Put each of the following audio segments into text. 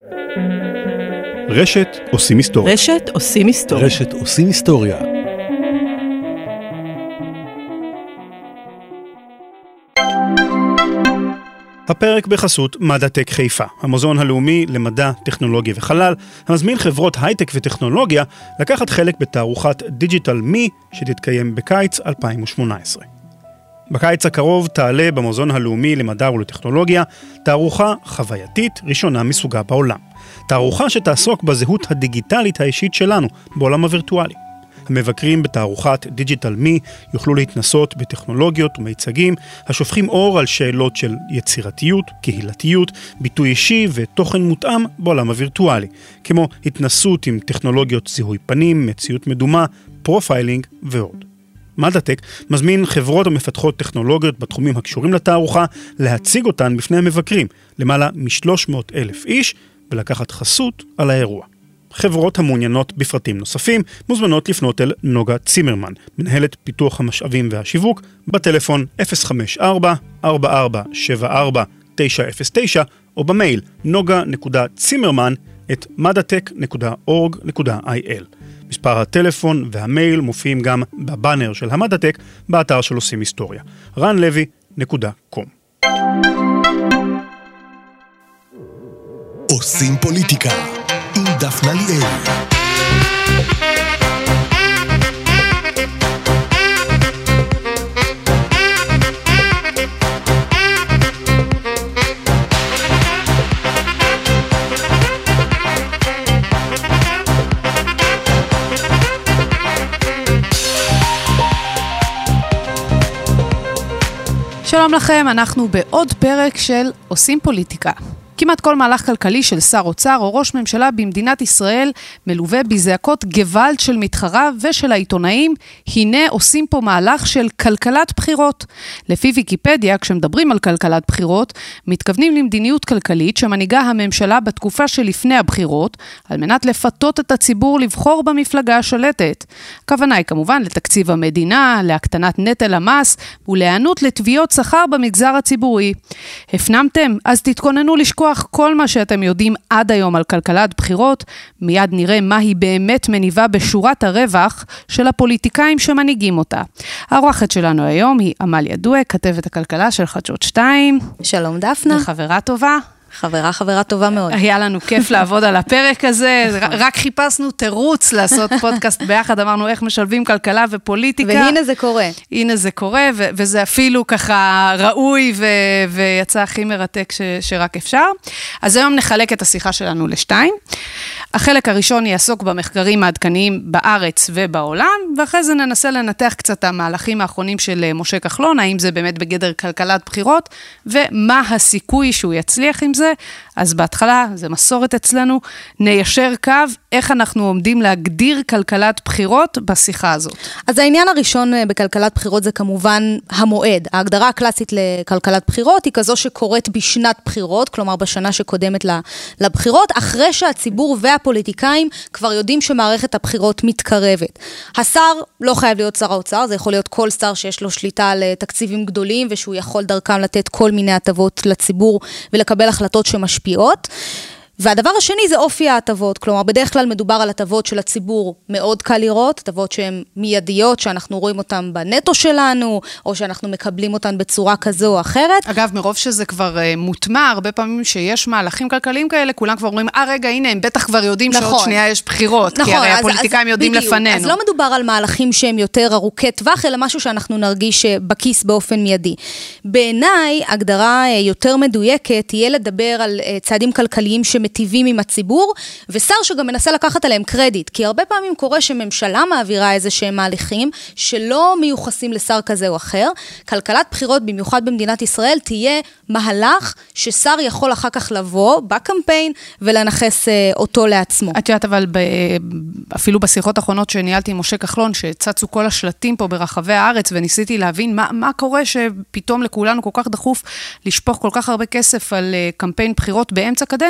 רשת עושים היסטוריה. רשת עושים היסטוריה. רשת עושים היסטוריה. הפרק בחסות מדעטק חיפה, המוזיאון הלאומי למדע, טכנולוגיה וחלל, המזמין חברות הייטק וטכנולוגיה לקחת חלק בתערוכת דיג'יטל מי שתתקיים בקיץ 2018. בקיץ הקרוב תעלה במוזיאון הלאומי למדע ולטכנולוגיה תערוכה חווייתית ראשונה מסוגה בעולם. תערוכה שתעסוק בזהות הדיגיטלית האישית שלנו בעולם הווירטואלי. המבקרים בתערוכת דיג'יטל מי יוכלו להתנסות בטכנולוגיות ומיצגים השופכים אור על שאלות של יצירתיות, קהילתיות, ביטוי אישי ותוכן מותאם בעולם הווירטואלי, כמו התנסות עם טכנולוגיות זיהוי פנים, מציאות מדומה, פרופיילינג ועוד. מדעטק מזמין חברות המפתחות טכנולוגיות בתחומים הקשורים לתערוכה להציג אותן בפני המבקרים, למעלה מ-300,000 איש, ולקחת חסות על האירוע. חברות המעוניינות בפרטים נוספים מוזמנות לפנות אל נוגה צימרמן, מנהלת פיתוח המשאבים והשיווק, בטלפון 054-4474-909 או במייל noga.zimmerman@maddatech.org.il. מספר הטלפון והמייל מופיעים גם בבאנר של המדעטק באתר של עושים היסטוריה. ranlevy.com. עושים פוליטיקה עם דפנה ליאל. שלום לכם, אנחנו בעוד פרק של עושים פוליטיקה. כמעט כל מהלך כלכלי של שר אוצר או ראש ממשלה במדינת ישראל מלווה בזעקות גוואלד של מתחריו ושל העיתונאים, הנה עושים פה מהלך של כלכלת בחירות. לפי ויקיפדיה, כשמדברים על כלכלת בחירות, מתכוונים למדיניות כלכלית שמנהיגה הממשלה בתקופה שלפני הבחירות, על מנת לפתות את הציבור לבחור במפלגה השלטת. הכוונה היא כמובן לתקציב המדינה, להקטנת נטל המס ולהיענות לתביעות שכר במגזר הציבורי. הפנמתם? אז תתכוננו לשקוע כל מה שאתם יודעים עד היום על כלכלת בחירות, מיד נראה מה היא באמת מניבה בשורת הרווח של הפוליטיקאים שמנהיגים אותה. האורחת שלנו היום היא עמליה דואק, כתבת הכלכלה של חדשות 2. שלום דפנה. וחברה טובה. חברה טובה מאוד. היה לנו כיף לעבוד על הפרק הזה, רק חיפשנו תירוץ לעשות פודקאסט ביחד, אמרנו איך משלבים כלכלה ופוליטיקה. והנה זה קורה. הנה זה קורה, וזה אפילו ככה ראוי, ויצא הכי מרתק שרק אפשר. אז היום נחלק את השיחה שלנו לשתיים. החלק הראשון יעסוק במחקרים העדכניים בארץ ובעולם, ואחרי זה ננסה לנתח קצת המהלכים האחרונים של משה כחלון, האם זה באמת בגדר כלכלת בחירות, ומה הסיכוי שהוא יצליח עם זה. אז בהתחלה, זה מסורת אצלנו, ניישר קו, איך אנחנו עומדים להגדיר כלכלת בחירות בשיחה הזאת. אז העניין הראשון בכלכלת בחירות זה כמובן המועד. ההגדרה הקלאסית לכלכלת בחירות היא כזו שקורית בשנת בחירות, כלומר בשנה שקודמת לבחירות, אחרי שהציבור והפוליטיקאים כבר יודעים שמערכת הבחירות מתקרבת. השר לא חייב להיות שר האוצר, זה יכול להיות כל שר שיש לו שליטה על תקציבים גדולים, ושהוא יכול דרכם לתת כל מיני הטבות לציבור ולקבל החלטות שמשפיעות. והדבר השני זה אופי ההטבות, כלומר בדרך כלל מדובר על הטבות של הציבור מאוד קל לראות, הטבות שהן מיידיות, שאנחנו רואים אותן בנטו שלנו, או שאנחנו מקבלים אותן בצורה כזו או אחרת. אגב, מרוב שזה כבר מוטמע, הרבה פעמים שיש מהלכים כלכליים כאלה, כולם כבר אומרים, רגע, הנה, הם בטח כבר יודעים שעוד שנייה יש בחירות, כי הרי הפוליטיקאים יודעים לפנינו. אז לא מדובר על מהלכים שהם יותר ארוכי טווח, אלא משהו שאנחנו נרגיש בכיס באופן מיידי. בעיניי, הגדרה יותר מדויקת, תהיה לדבר על צעדים כלכליים שמטיבים עם הציבור, ושר שגם מנסה לקחת עליהם קרדיט, כי הרבה פעמים קורה שממשלה מעבירה איזה שהם מהלכים, שלא מיוחסים לשר כזה או אחר. כלכלת בחירות, במיוחד במדינת ישראל, תהיה מהלך ששר יכול אחר כך לבוא בקמפיין, ולנחס אותו לעצמו. את יודעת, אבל אפילו בשיחות האחרונות שניהלתי עם משה כחלון, שצצו כל השלטים פה ברחבי הארץ, וניסיתי להבין מה קורה שפתאום לכולנו כל כך דחוף לשפוך כל כך הרבה כסף על קמפיין בחירות באמצע קדנציה,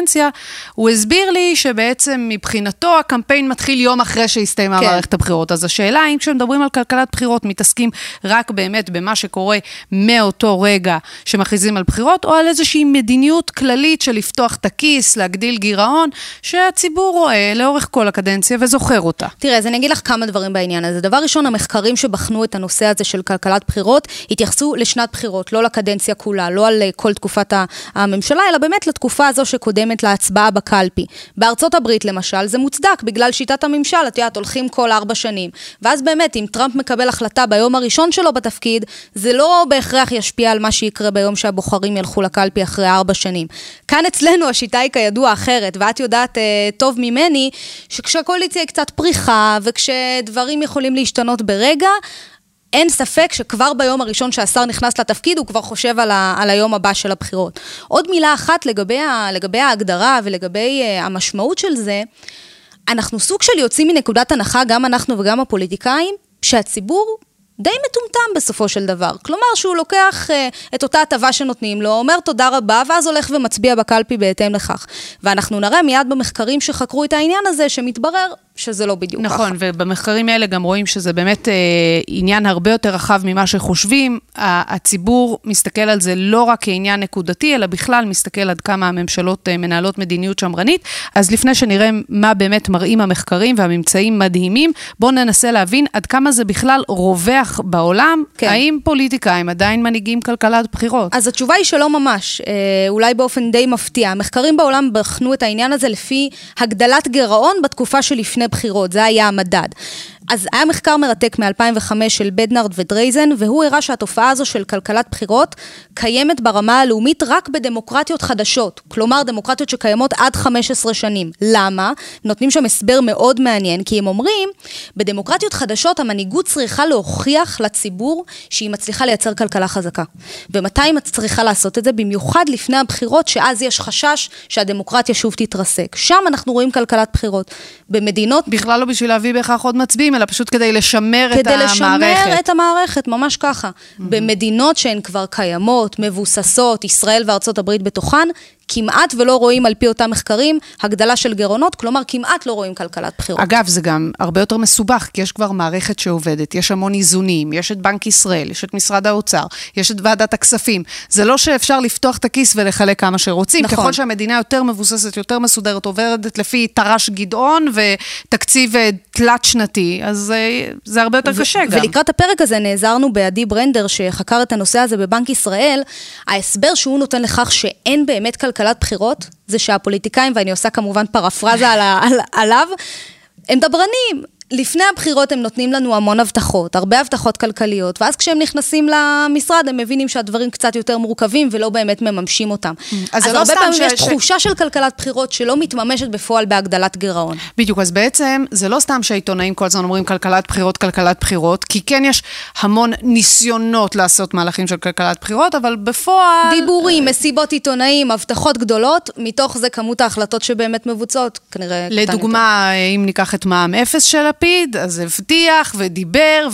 הוא הסביר לי שבעצם מבחינתו הקמפיין מתחיל יום אחרי שהסתיימה מערכת הבחירות. אז השאלה, האם כשמדברים על כלכלת בחירות, מתעסקים רק באמת במה שקורה מאותו רגע שמכריזים על בחירות, או על איזושהי מדיניות כללית של לפתוח את הכיס, להגדיל גירעון, שהציבור רואה לאורך כל הקדנציה וזוכר אותה. תראה, אז אני אגיד לך כמה דברים בעניין הזה. דבר ראשון, המחקרים שבחנו את הנושא הזה של כלכלת בחירות, התייחסו לשנת בחירות, לא לקדנציה כולה, לא על כל תקופת הממשלה, אלא באמת לתקופה הזו שקודמת להצבעה בקלפי. בארצות הברית, למשל, זה מוצדק, בגלל שיטת הממשל, את יודעת, הולכים כל 4 שנים. ואז באמת, אם טראמפ מקבל החלטה ביום הראשון שלו בתפקיד, זה לא בהכרח ישפיע על מה שיקרה ביום שהבוחרים ילכו לקלפי אחרי 4 שנים. כאן אצלנו השיטה היא כידוע אחרת, ואת יודעת טוב ממני, שכשהקואליציה היא קצת פריחה, וכשדברים יכולים להשתנות ברגע, אין ספק שכבר ביום הראשון שהשר נכנס לתפקיד, הוא כבר חושב על היום הבא של הבחירות. עוד מילה אחת לגבי ההגדרה ולגבי המשמעות של זה, אנחנו סוג של יוצאים מנקודת הנחה, גם אנחנו וגם הפוליטיקאים, שהציבור די מטומטם בסופו של דבר. כלומר שהוא לוקח את אותה הטבה שנותנים לו, אומר תודה רבה, ואז הולך ומצביע בקלפי בהתאם לכך. ואנחנו נראה מיד במחקרים שחקרו את העניין הזה, שמתברר שזה לא בדיוק ככה. נכון, ובמחקרים האלה גם רואים שזה באמת עניין הרבה יותר רחב ממה שחושבים. הציבור מסתכל על זה לא רק כעניין נקודתי, אלא בכלל מסתכל עד כמה הממשלות מנהלות מדיניות שמרנית. אז לפני שנראה מה באמת מראים המחקרים והממצאים מדהימים, בואו ננסה להבין עד כמה זה בכלל רווח בעולם, כן. האם פוליטיקאים עדיין מנהיגים כלכלת בחירות? אז התשובה היא שלא ממש, אולי באופן די מפתיע. המחקרים בעולם בחנו את העניין הזה לפי הגדלת גירעון בתקופה שלפני בחירות, זה היה המדד. אז היה מחקר מרתק מ-2005 של בדנארד ודרייזן, והוא הראה שהתופעה הזו של כלכלת בחירות קיימת ברמה הלאומית רק בדמוקרטיות חדשות, כלומר דמוקרטיות שקיימות עד 15 שנים. למה? נותנים שם הסבר מאוד מעניין, כי הם אומרים, בדמוקרטיות חדשות המנהיגות צריכה להוכיח לציבור שהיא מצליחה לייצר כלכלה חזקה. ומתי היא צריכה לעשות את זה? במיוחד לפני הבחירות, שאז יש חשש שהדמוקרטיה שוב תתרסק. שם אנחנו רואים כלכלת בחירות. במדינות... בכלל לא בשביל להביא בהכרח עוד מצביעים, אלא פשוט כדי לשמר את המערכת. כדי לשמר את המערכת, ממש ככה. במדינות שהן כבר קיימות, מבוססות, ישראל וארצות הברית בתוכן, כמעט ולא רואים על פי אותם מחקרים הגדלה של גירעונות, כלומר כמעט לא רואים כלכלת בחירות. אגב, זה גם הרבה יותר מסובך, כי יש כבר מערכת שעובדת, יש המון איזונים, יש את בנק ישראל, יש את משרד האוצר, יש את ועדת הכספים. זה לא שאפשר לפתוח את הכיס ולחלק כמה שרוצים, נכון. ככל שהמדינה יותר מבוססת, יותר מסודרת, עוברת לפי תר"ש גדעון ותקציב תלת שנתי, אז זה הרבה יותר קשה גם. ולקראת הפרק הזה נעזרנו בעדי ברנדר, שחקר את הנושא הזה בבנק ישראל, ההסבר שהוא נותן לכך שאין באמת כלכלת בחירות, זה שהפוליטיקאים, ואני עושה כמובן פרפרזה עליו, הם דברנים. לפני הבחירות הם נותנים לנו המון הבטחות, הרבה הבטחות כלכליות, ואז כשהם נכנסים למשרד, הם מבינים שהדברים קצת יותר מורכבים, ולא באמת מממשים אותם. אז הרבה פעמים יש תחושה של כלכלת בחירות, שלא מתממשת בפועל בהגדלת גירעון. בדיוק, אז בעצם זה לא סתם שהעיתונאים כל הזמן אומרים כלכלת בחירות, כי כן יש המון ניסיונות לעשות מהלכים של כלכלת בחירות, אבל בפועל... דיבורים, מסיבות עיתונאים, הבטחות גדולות, מתוך זה כמות ההחלטות שבאמת מבוצעות, כנראה... לדוגמה, אם ניקח את מע"מ אפס של לפיד, אז הבטיח ודיבר,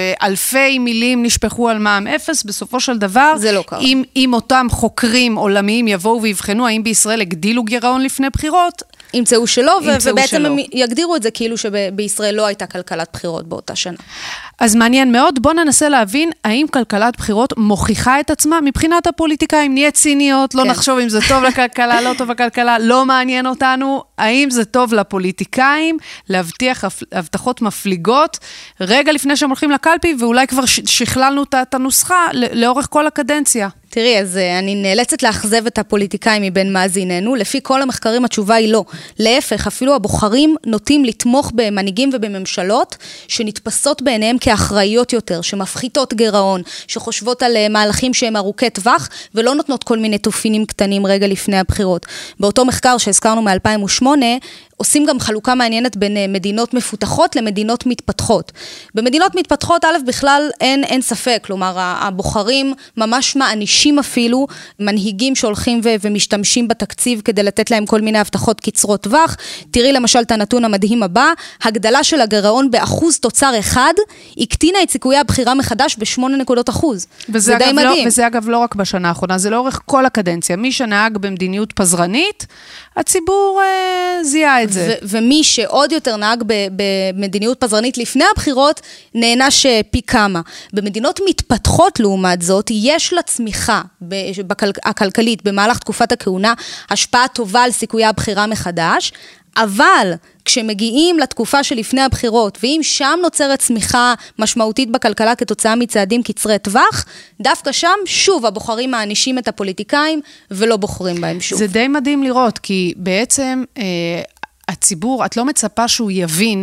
ואלפי מילים נשפחו על מע"מ אפס, בסופו של דבר, זה לא קרה. אם אותם חוקרים עולמיים יבואו ויבחנו, האם בישראל הגדילו גירעון לפני בחירות, ימצאו שלא, ובעצם הם יגדירו את זה כאילו שבישראל לא הייתה כלכלת בחירות באותה שנה. אז מעניין מאוד, בוא ננסה להבין האם כלכלת בחירות מוכיחה את עצמה מבחינת הפוליטיקאים, נהיה ציניות, לא נחשוב אם זה טוב לכלכלה, לא טוב לכלכלה, לא מעניין אותנו, האם זה טוב לפוליטיקאים להבטיח הבטחות מפליגות, רגע לפני שהם הולכים לקלפי, ואולי כבר שכללנו את הנוסחה לאורך כל הקדנציה. תראי, אז אני נאלצת לאכזב את הפוליטיקאים מבין מאזיננו, לפי כל המחקרים התשובה היא לא. להפך, אפילו הבוחרים נוטים לתמוך במנהיגים ובממשלות, שנתפסות בעיניהם כאחראיות יותר, שמפחיתות גירעון, שחושבות על מהלכים שהם ארוכי טווח, ולא נותנות כל מיני תופינים קטנים רגע לפני הבחירות. באותו מחקר שהזכרנו מ-2008, עושים גם חלוקה מעניינת בין מדינות מפותחות למדינות מתפתחות. במדינות מתפתחות, א', בכלל אין ספק, כלומר, הבוחרים ממש מענישים אפילו מנהיגים שהולכים ומשתמשים בתקציב כדי לתת להם כל מיני הבטחות קצרות טווח. תראי למשל את הנתון המדהים הבא, הגדלה של הגירעון באחוז תוצר אחד, הקטינה את סיכויי הבחירה מחדש ב8%. זה די מדהים. וזה אגב לא רק בשנה האחרונה, זה לאורך כל הקדנציה. מי שנהג במדיניות פזרנית, הציבור זיהה את זה. ומי שעוד יותר נהג במדיניות פזרנית לפני הבחירות, נענש פי כמה. במדינות מתפתחות לעומת זאת, יש לה צמיחה הכלכלית במהלך תקופת הכהונה, השפעה טובה על סיכויי הבחירה מחדש, אבל כשמגיעים לתקופה שלפני הבחירות, ואם שם נוצרת צמיחה משמעותית בכלכלה כתוצאה מצעדים קצרי טווח, דווקא שם שוב הבוחרים מענישים את הפוליטיקאים ולא בוחרים בהם שוב. זה די מדהים לראות, כי בעצם הציבור, את לא מצפה שהוא יבין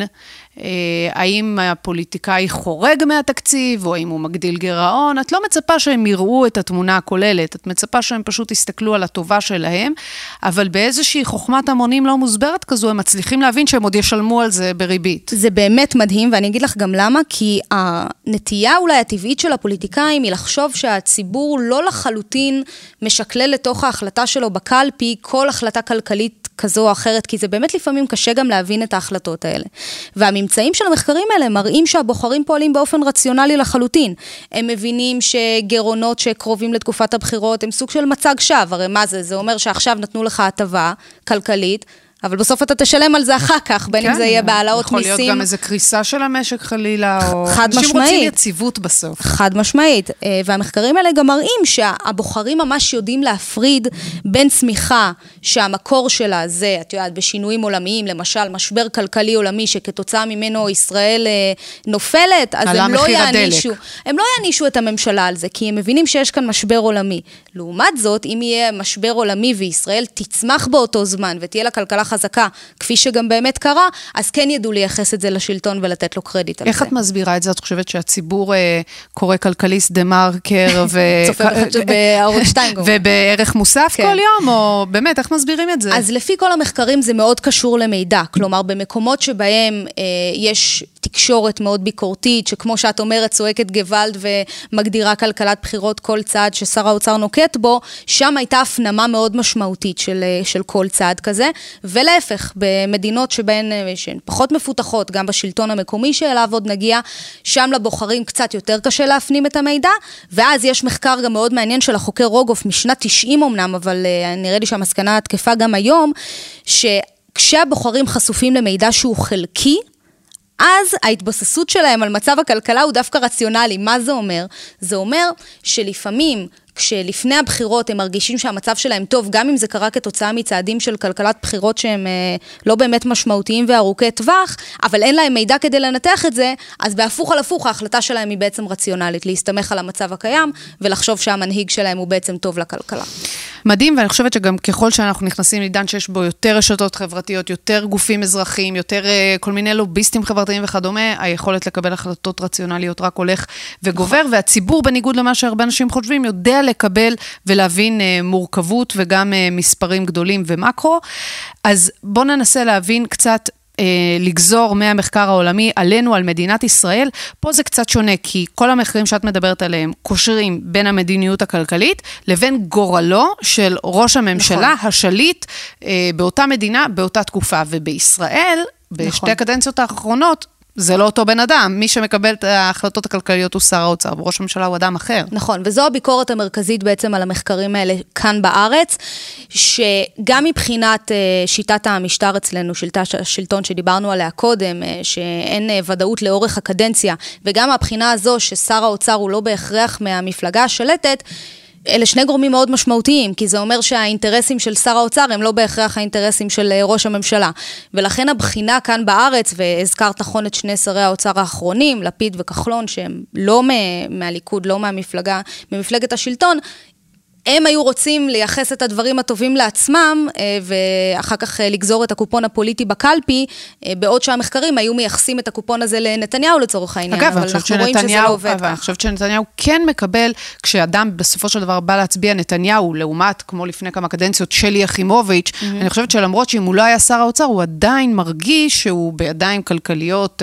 האם הפוליטיקאי חורג מהתקציב, או האם הוא מגדיל גירעון, את לא מצפה שהם יראו את התמונה הכוללת, את מצפה שהם פשוט יסתכלו על הטובה שלהם, אבל באיזושהי חוכמת המונים לא מוסברת כזו, הם מצליחים להבין שהם עוד ישלמו על זה בריבית. זה באמת מדהים, ואני אגיד לך גם למה, כי הנטייה אולי הטבעית של הפוליטיקאים היא לחשוב שהציבור לא לחלוטין משקלל לתוך ההחלטה שלו בקלפי, כל החלטה כלכלית כזו או אחרת, כי זה באמת לפעמים קשה גם להבין את ההחלטות האלה. והממצאים של המחקרים האלה מראים שהבוחרים פועלים באופן רציונלי לחלוטין. הם מבינים שגירעונות שקרובים לתקופת הבחירות הם סוג של מצג שווא, הרי מה זה? זה אומר שעכשיו נתנו לך הטבה כלכלית, אבל בסוף אתה תשלם על זה אחר כך, בין אם זה יהיה בהעלאות מיסים. יכול להיות גם איזו קריסה של המשק חלילה, או חד משמעית. אנשים רוצים יציבות בסוף. חד משמעית. והמחקרים האלה גם מראים שהבוחרים ממש יודעים להפריד בין צמיחה שהמקור שלה זה, את יודעת, בשינויים עולמיים, למשל משבר כלכלי עולמי שכתוצאה ממנו ישראל נופלת, אז הם לא יענישו את הממשלה על זה, כי הם מבינים שיש כאן משבר עולמי. לעומת זאת, אם יהיה משבר עולמי וישראל תצמח באותו זמן ותהיה לה כלכלה חזקה, כפי שגם באמת קרה, אז כן ידעו לייחס את זה לשלטון ולתת לו קרדיט על זה. איך את מסבירה את זה? את חושבת שהציבור קורא כלכליסט דה מרקר צופה בערוץ 2 ובערך מוסף כל יום, או באמת, איך מסבירים את זה? אז לפי כל המחקרים זה מאוד קשור למידע, כלומר במקומות שבהם יש תקשורת מאוד ביקורתית, שכמו שאת אומרת, צועקת גוואלד ומגדירה כלכלת בחירות כל צעד ששר האוצר נוקט בו, שם הייתה הפנמה מאוד משמעותית של כל צעד כזה, ולהפך, במדינות שהן פחות מפותחות, גם בשלטון המקומי שאליו עוד נגיע, שם לבוחרים קצת יותר קשה להפנים את המידע, ואז יש מחקר גם מאוד מעניין של החוקר רוגוף, משנת 90 אמנם, אבל נראה לי שהמסקנה התקפה גם היום, שכשהבוחרים חשופים למידע שהוא חלקי, אז ההתבססות שלהם על מצב הכלכלה הוא דווקא רציונלי. מה זה אומר? זה אומר שלפעמים, כשלפני הבחירות הם מרגישים שהמצב שלהם טוב, גם אם זה קרה כתוצאה מצעדים של כלכלת בחירות שהם לא באמת משמעותיים וארוכי טווח, אבל אין להם מידע כדי לנתח את זה, אז בהפוך על הפוך ההחלטה שלהם היא בעצם רציונלית, להסתמך על המצב הקיים ולחשוב שהמנהיג שלהם הוא בעצם טוב לכלכלה. מדהים, ואני חושבת שגם ככל שאנחנו נכנסים לעידן שיש בו יותר רשתות חברתיות, יותר גופים אזרחיים, יותר כל מיני לוביסטים חברתיים וכדומה, היכולת לקבל החלטות רציונליות רק הולך וגובר, והציבור בניגוד למה שהרבה אנשים חושבים, יודע לקבל ולהבין מורכבות וגם מספרים גדולים ומקרו. אז בואו ננסה להבין קצת לגזור מהמחקר העולמי עלינו, על מדינת ישראל. פה זה קצת שונה, כי כל המחקרים שאת מדברת עליהם קושרים בין המדיניות הכלכלית לבין גורלו של ראש הממשלה, השליט באותה מדינה, באותה תקופה. ובישראל, בשתי הקדנציות האחרונות, זה לא אותו בן אדם, מי שמקבל את ההחלטות הכלכליות הוא שר האוצר, וראש הממשלה הוא אדם אחר. נכון, וזו הביקורת המרכזית בעצם על המחקרים האלה כאן בארץ, שגם מבחינת שיטת המשטר אצלנו, השלטון שדיברנו עליה קודם, שאין ודאות לאורך הקדנציה, וגם הבחינה הזו ששר האוצר הוא לא בהכרח מהמפלגה השלטת, אלה שני גורמים מאוד משמעותיים, כי זה אומר שהאינטרסים של שר האוצר הם לא בהכרח האינטרסים של ראש הממשלה. ולכן הבחינה כאן בארץ, והזכרת נכון את שני שרי האוצר האחרונים, לפיד וכחלון, שהם לא מהליכוד, לא מהמפלגת השלטון, הם היו רוצים לייחס את הדברים הטובים לעצמם, ואחר כך לגזור את הקופון הפוליטי בקלפי, בעוד שהמחקרים היו מייחסים את הקופון הזה לנתניהו לצורך העניין. אגב, אבל אנחנו רואים שזה לא עובד ככה. אני חושבת שנתניהו כן מקבל, כשאדם בסופו של דבר בא להצביע נתניהו, לעומת, כמו לפני כמה קדנציות, שלי יחימוביץ', אני חושבת שלמרות שאם הוא לא היה שר האוצר, הוא עדיין מרגיש שהוא בידיים כלכליות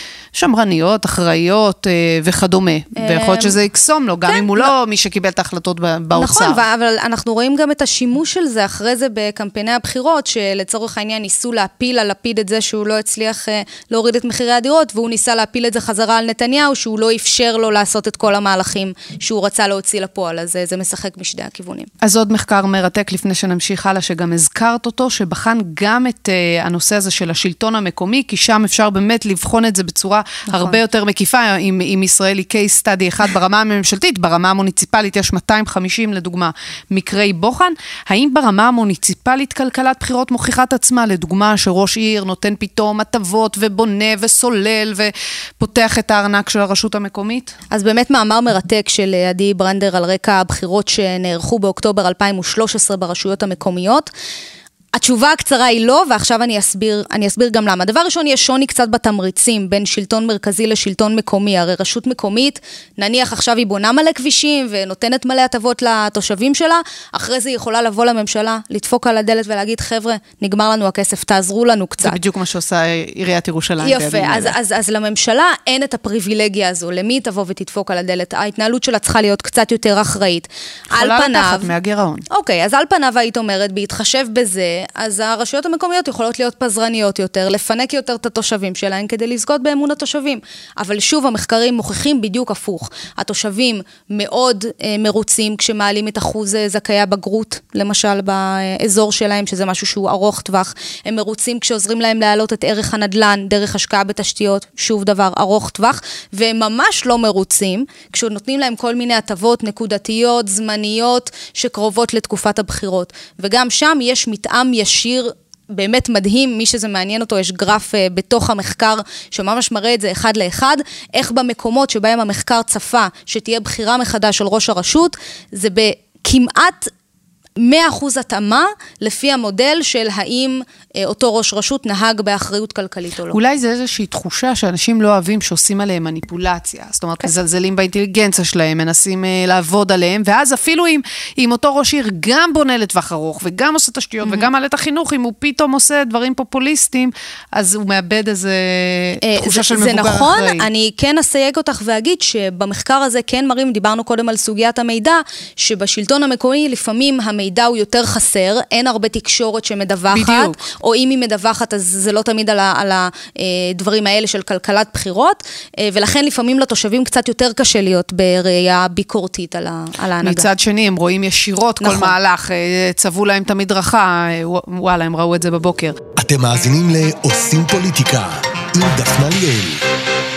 שמרניות, אחראיות וכדומה. ויכול להיות שזה יקסום לו, גם אם הוא לא מי שקיבל את ההחלטות באוצר. נכון, אבל אנחנו רואים גם את השימוש של זה אחרי זה בקמפייני הבחירות, שלצורך העניין ניסו להפיל על לפיד את זה שהוא לא הצליח להוריד את מחירי הדירות, והוא ניסה להפיל את זה חזרה על נתניהו, שהוא לא אפשר לו לעשות את כל המהלכים שהוא רצה להוציא לפועל, אז זה משחק משני הכיוונים. אז עוד מחקר מרתק לפני שנמשיך הלאה, שגם הזכרת אותו, שבחן גם את הנושא הזה של השלטון המקומי, כי שם אפשר באמת לבחון את זה בצורה הרבה יותר מקיפה, עם ישראלי case study אחד ברמה הממשלתית, ברמה המוניציפלית יש 250 לדוגמה מקרי בוחן. האם ברמה המוניציפלית כלכלת בחירות מוכיחת עצמה, לדוגמה שראש עיר נותן פתאום הטבות ובונה וסולל ופותח את הארנק של הרשות המקומית? אז באמת מאמר מרתק של עדי ברנדר על רקע הבחירות שנערכו באוקטובר 2013 ברשויות המקומיות. התשובה הקצרה היא לא, ועכשיו אני אסביר גם למה. דבר ראשון, יש שוני קצת בתמריצים בין שלטון מרכזי לשלטון מקומי. הרי רשות מקומית, נניח עכשיו היא בונה מלא כבישים ונותנת מלא הטבות לתושבים שלה, אחרי זה היא יכולה לבוא לממשלה, לדפוק על הדלת ולהגיד, חבר'ה, נגמר לנו הכסף, תעזרו לנו קצת. זה בדיוק מה שעושה עיריית ירושלים. יפה, אז לממשלה אין את הפריבילגיה הזו, למי תבוא ותדפוק על הדלת? ההתנהלות שלה צריכה להיות קצת יותר אחראית. יכולה לקחת מהגירעון. אוקיי, אז על פניו היית אומרת, בהתחשב בזה, אז הרשויות המקומיות יכולות להיות פזרניות יותר, לפנק יותר את התושבים שלהם כדי לזכות באמון התושבים. אבל שוב, המחקרים מוכיחים בדיוק הפוך. התושבים מאוד מרוצים כשמעלים את אחוז זכאי הבגרות, למשל באזור שלהם, שזה משהו שהוא ארוך טווח. הם מרוצים כשעוזרים להם להעלות את ערך הנדלן, דרך השקעה בתשתיות, שוב דבר ארוך טווח, והם ממש לא מרוצים כשנותנים להם כל מיני הטבות נקודתיות, זמניות, שקרובות לתקופת הבחירות. וגם שם יש מתאם ישיר באמת מדהים, מי שזה מעניין אותו, יש גרף בתוך המחקר שממש מראה את זה אחד לאחד, איך במקומות שבהם המחקר צפה שתהיה בחירה מחדש של ראש הרשות, זה בכמעט 100% התאמה לפי המודל של האם אותו ראש רשות נהג באחריות כלכלית או לא. אולי זה איזושהי תחושה שאנשים לא אוהבים שעושים עליהם מניפולציה. זאת אומרת, מזלזלים באינטליגנציה שלהם, מנסים לעבוד עליהם, ואז אפילו אם אותו ראש עיר גם בונה לטווח ארוך, וגם עושה תשתיות, וגם מעלה את החינוך, אם הוא פתאום עושה דברים פופוליסטיים, אז הוא מאבד איזה תחושה של מבוגר אחראי. זה נכון, אני כן אסייג אותך ואגיד שבמחקר הזה כן מראים, דיברנו קודם על סוגיית המידע, שבשלטון המקומי לפעמים המידע הוא יותר חסר, אין הרבה תקשורת שמדווחת, בדיוק. או אם היא מדווחת, אז זה לא תמיד על הדברים האלה של כלכלת בחירות, ולכן לפעמים לתושבים קצת יותר קשה להיות בראייה ביקורתית על ההנהגה. מצד שני, הם רואים ישירות כל מהלך, צבו להם את המדרכה, וואלה, הם ראו את זה בבוקר. אתם מאזינים לעושים פוליטיקה, עם דפנה ליאל.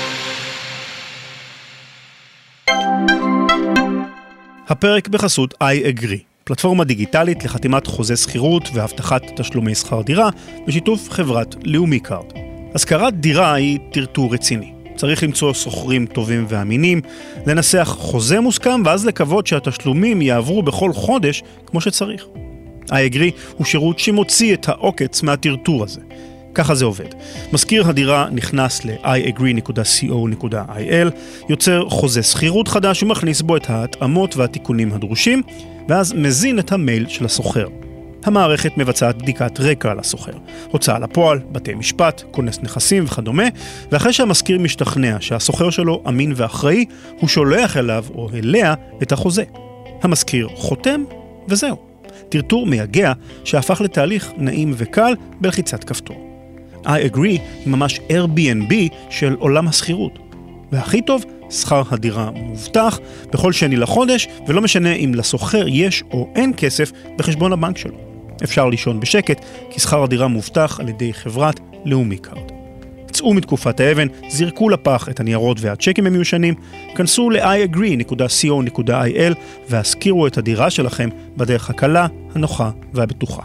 הפרק בחסות I Agree, פלטפורמה דיגיטלית לחתימת חוזה שכירות והבטחת תשלומי שכר דירה, בשיתוף חברת לאומי קארד. השכרת דירה היא טרטור רציני. צריך למצוא שוכרים טובים ואמינים, לנסח חוזה מוסכם, ואז לקוות שהתשלומים יעברו בכל חודש כמו שצריך. I Agree הוא שירות שמוציא את העוקץ מהטרטור הזה. ככה זה עובד. מזכיר הדירה נכנס ל-iagree.co.il, יוצר חוזה שכירות חדש ומכניס בו את ההתאמות והתיקונים הדרושים, ואז מזין את המייל של הסוחר. המערכת מבצעת בדיקת רקע על הסוחר, הוצאה לפועל, בתי משפט, כונס נכסים וכדומה, ואחרי שהמזכיר משתכנע שהסוחר שלו אמין ואחראי, הוא שולח אליו או אליה את החוזה. המזכיר חותם וזהו. טרטור מייגע שהפך לתהליך נעים וקל בלחיצת כפתור. I Agree היא ממש Airbnb של עולם השכירות. והכי טוב, שכר הדירה מובטח בכל שני לחודש, ולא משנה אם לסוחר יש או אין כסף בחשבון הבנק שלו. אפשר לישון בשקט, כי שכר הדירה מובטח על ידי חברת לאומי קארד. צאו מתקופת האבן, זרקו לפח את הניירות והצ'קים המיושנים, כנסו ל-iagree.co.il והזכירו את הדירה שלכם בדרך הקלה, הנוחה והבטוחה.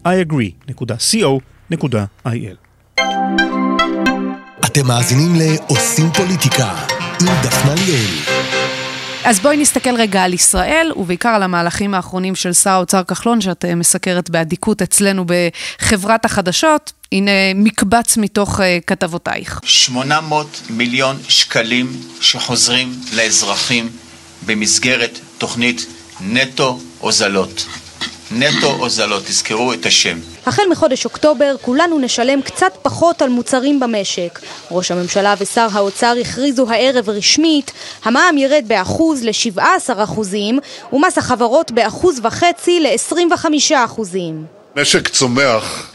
iagree.co.il. אתם מאזינים לעושים פוליטיקה עם דפנה ליאל. אז בואי נסתכל רגע על ישראל, ובעיקר על המהלכים האחרונים של שר האוצר כחלון, שאת מסקרת בעדיקות אצלנו בחברת החדשות. הנה מקבץ מתוך כתבותייך. 800 מיליון שקלים שחוזרים לאזרחים במסגרת תוכנית נטו הוזלות. נטו הוזלות, תזכרו את השם. החל מחודש אוקטובר כולנו נשלם קצת פחות על מוצרים במשק. ראש הממשלה ושר האוצר הכריזו הערב רשמית, המע"מ ירד ב1% ל17% ומס החברות ב1.5% ל25%. משק צומח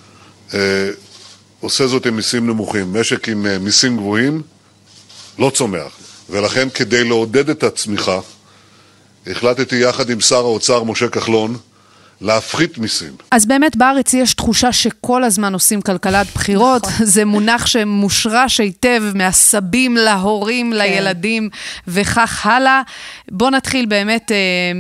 עושה זאת עם מיסים נמוכים. משק עם מיסים גבוהים לא צומח. ולכן כדי לעודד את הצמיחה, החלטתי יחד עם שר האוצר משה כחלון להפחית מיסים. אז באמת בארץ יש תחושה שכל הזמן עושים כלכלת בחירות, זה מונח שמושרש היטב מהסבים להורים, לילדים וכך הלאה. בוא נתחיל באמת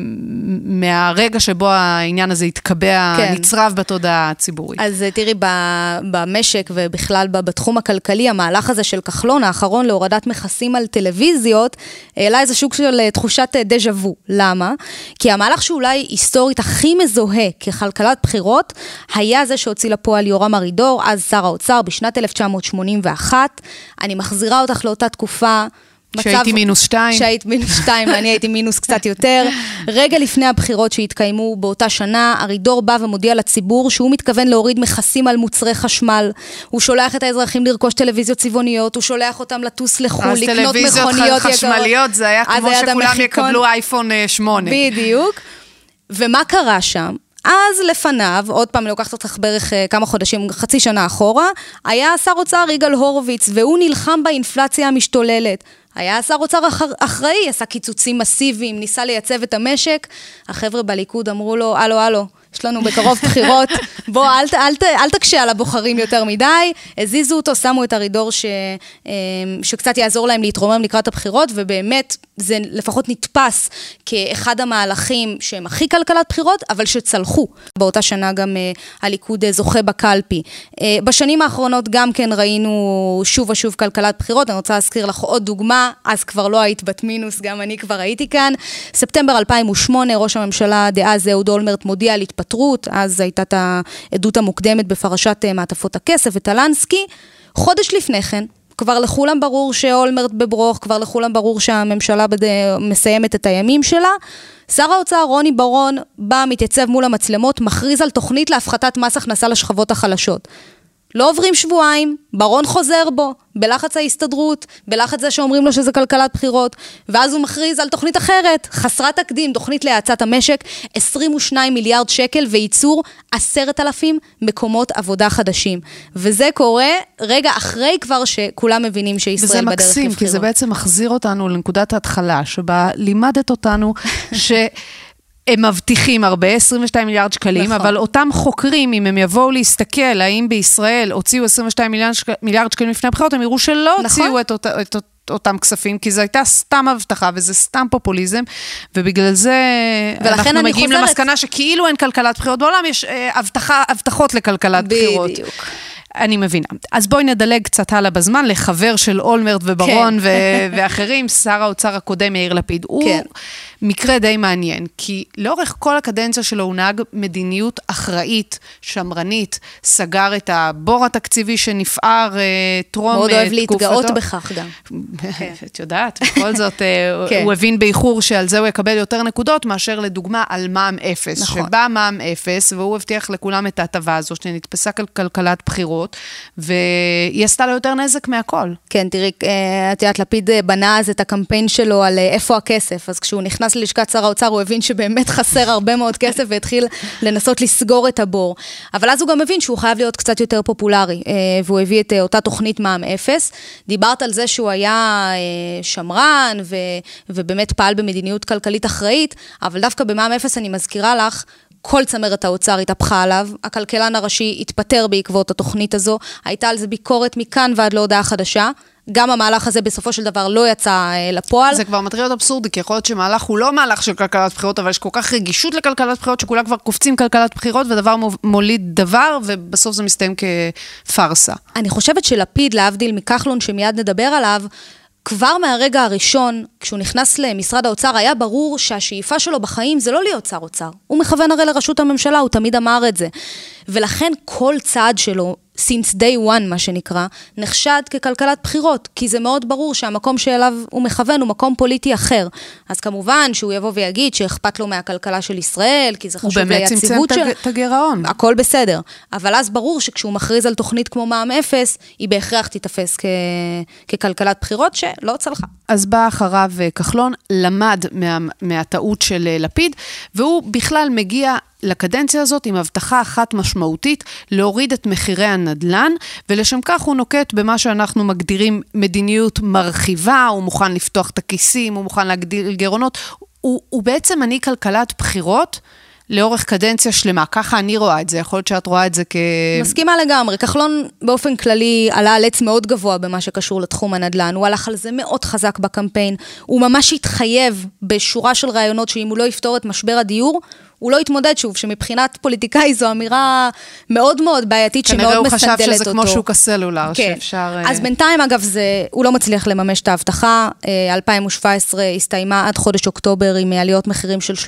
מהרגע שבו העניין הזה התקבע, נצרב בתודעה הציבורית. אז תראי, במשק ובכלל בתחום הכלכלי, המהלך הזה של כחלון, האחרון להורדת מכסים על טלוויזיות, העלה איזה שוק של תחושת דז'ה וו. למה? כי המהלך שאולי היסטורית הכי מזוהה ככלכלת בחירות, היה זה שהוציא לפועל יורם ארידור, אז שר האוצר, בשנת 1981. אני מחזירה אותך לאותה תקופה. שהייתי -2. שהיית -2, ואני הייתי מינוס קצת יותר. רגע לפני הבחירות שהתקיימו באותה שנה, ארידור בא ומודיע לציבור שהוא מתכוון להוריד מכסים על מוצרי חשמל. הוא שולח את האזרחים לרכוש טלוויזיות צבעוניות, הוא שולח אותם לטוס לחו"ל, לקנות מכוניות יקרות. אז טלוויזיות חשמליות, זה היה כמו שכולם יקבלו אייפון 8. בדיוק. ומה קרה שם? אז לפניו, עוד פעם לוקחת אותך בערך כמה חודשים, חצי שנה אחורה, היה שר אוצר יגאל הורוביץ, והוא נלחם באינפלציה המשתוללת. היה שר אוצר אחראי, עשה קיצוצים מסיביים, ניסה לייצב את המשק. החבר'ה בליכוד אמרו לו, הלו, יש לנו בקרוב בחירות, בוא, אל תקשה על הבוחרים יותר מדי. הזיזו אותו, שמו את ארידור שקצת יעזור להם להתרומם לקראת הבחירות, ובאמת זה לפחות נתפס כאחד המהלכים שהם הכי כלכלת בחירות, אבל שצלחו. באותה שנה גם הליכוד זוכה בקלפי. בשנים האחרונות גם כן ראינו שוב ושוב כלכלת בחירות. אני רוצה להזכיר לך עוד דוגמה, אז כבר לא היית בת מינוס, גם אני כבר הייתי כאן. ספטמבר 2008, ראש הממשלה דאז אהוד אולמרט מודיע על התפטרות, אז הייתה את העדות המוקדמת בפרשת מעטפות הכסף וטלנסקי. חודש לפני כן, כבר לכולם ברור שאולמרט בברוך, כבר לכולם ברור שהממשלה מסיימת את הימים שלה. שר האוצר רוני ברון בא, מתייצב מול המצלמות, מכריז על תוכנית להפחתת מס הכנסה לשכבות החלשות. לא עוברים שבועיים, ברון חוזר בו, בלחץ ההסתדרות, בלחץ זה שאומרים לו שזה כלכלת בחירות, ואז הוא מכריז על תוכנית אחרת, חסרת תקדים, תוכנית להאצת המשק, 22 מיליארד שקל וייצור 10,000 מקומות עבודה חדשים. וזה קורה רגע אחרי כבר שכולם מבינים שישראל בדרך לבחירות. וזה מקסים, כי זה בעצם מחזיר אותנו לנקודת ההתחלה, שבה לימדת אותנו הם מבטיחים הרבה, 22 מיליארד שקלים, נכון. אבל אותם חוקרים, אם הם יבואו להסתכל, האם בישראל הוציאו 22 מיליארד שקלים לפני הבחירות, הם יראו שלא נכון. הוציאו את אותם כספים, כי זו הייתה סתם הבטחה, וזה סתם פופוליזם, ובגלל זה אנחנו מגיעים למסקנה שכאילו אין כלכלת בחירות בעולם, יש הבטחות לכלכלת בחירות. בדיוק. אני מבינה. אז בואי נדלג קצת הלאה בזמן, לחבר של אולמרט וברון ואחרים, שר האוצר הקודם יאיר לפיד. הוא מקרה די מעניין, כי לאורך כל הקדנציה שלו הוא נהג מדיניות אחראית, שמרנית, סגר את הבור התקציבי שנפער טרום מאוד אוהב להתגאות בכך גם. את יודעת, בכל זאת הוא הבין באיחור שעל זה הוא יקבל יותר נקודות, מאשר לדוגמה על מע"מ אפס, שבא מע"מ אפס, והוא הבטיח לכולם את ההטבה הזו, שנתפסה כלכלת בחירות, והיא עשתה לו יותר נזק מהכל. כן, תראי, את יודעת, לפיד בנה אז את הקמפיין שלו על איפה הכסף, אז כשהוא נכנס ללשכת שר האוצר, הוא הבין שבאמת חסר הרבה מאוד כסף, והתחיל לנסות לסגור את הבור. אבל אז הוא גם הבין שהוא חייב להיות קצת יותר פופולרי, והוא הביא את אותה תוכנית מע"מ אפס. דיברת על זה שהוא היה שמרן, ובאמת פעל במדיניות כלכלית אחראית, אבל דווקא במע"מ אפס אני מזכירה לך, כל צמרת האוצר התהפכה עליו, הכלכלן הראשי התפטר בעקבות התוכנית הזו, הייתה על זה ביקורת מכאן ועד להודעה חדשה, גם המהלך הזה בסופו של דבר לא יצא לפועל. זה כבר מטריד אבסורדי, כי יכול להיות שמהלך הוא לא מהלך של כלכלת בחירות, אבל יש כל כך רגישות לכלכלת בחירות, שכולם כבר קופצים כלכלת בחירות, ודבר מוליד דבר, ובסוף זה מסתיים כפרסה. אני חושבת שלפיד, להבדיל מכחלון שמיד נדבר עליו, כבר מהרגע הראשון, כשהוא נכנס למשרד האוצר, היה ברור שהשאיפה שלו בחיים זה לא להיות שר אוצר. הוא מכוון הרי לראשות הממשלה, הוא תמיד אמר את זה. ולכן כל צעד שלו, since day one, מה שנקרא, נחשד ככלכלת בחירות, כי זה מאוד ברור שהמקום שאליו הוא מכוון הוא מקום פוליטי אחר. אז כמובן שהוא יבוא ויגיד שאכפת לו מהכלכלה של ישראל, כי זה חשוב ליציבות של... הוא באמת צמצם את הגירעון. הכל בסדר. אבל אז ברור שכשהוא מכריז על תוכנית כמו מע"מ אפס, היא בהכרח תתפס ככלכלת בחירות שלא צלחה. אז בא אחריו כחלון, למד מהטעות של לפיד, והוא בכלל מגיע לקדנציה הזאת עם הבטחה אחת משמעותית, להוריד את מחירי הנדלן, ולשם כך הוא נוקט במה שאנחנו מגדירים מדיניות מרחיבה, הוא מוכן לפתוח את הכיסים, הוא מוכן להגדיל גירעונות, הוא בעצם אני כלכלת בחירות, לאורך קדנציה שלמה, ככה אני רואה את זה, יכול להיות שאת רואה את זה מסכימה לגמרי, כחלון באופן כללי עלה על עץ מאוד גבוה במה שקשור לתחום הנדל"ן, הוא הלך על זה מאוד חזק בקמפיין, הוא ממש התחייב בשורה של רעיונות שאם הוא לא יפתור את משבר הדיור, הוא לא יתמודד שוב, שמבחינת פוליטיקאי זו אמירה מאוד מאוד בעייתית, שמאוד מסנדלת אותו. כנראה הוא חשב שזה כמו שוק הסלולר, כן. שאפשר... אז בינתיים, אגב, הוא לא מצליח לממש את ההבטחה. 2017 הסתיימה עד חודש אוקטובר עם עליות מחירים של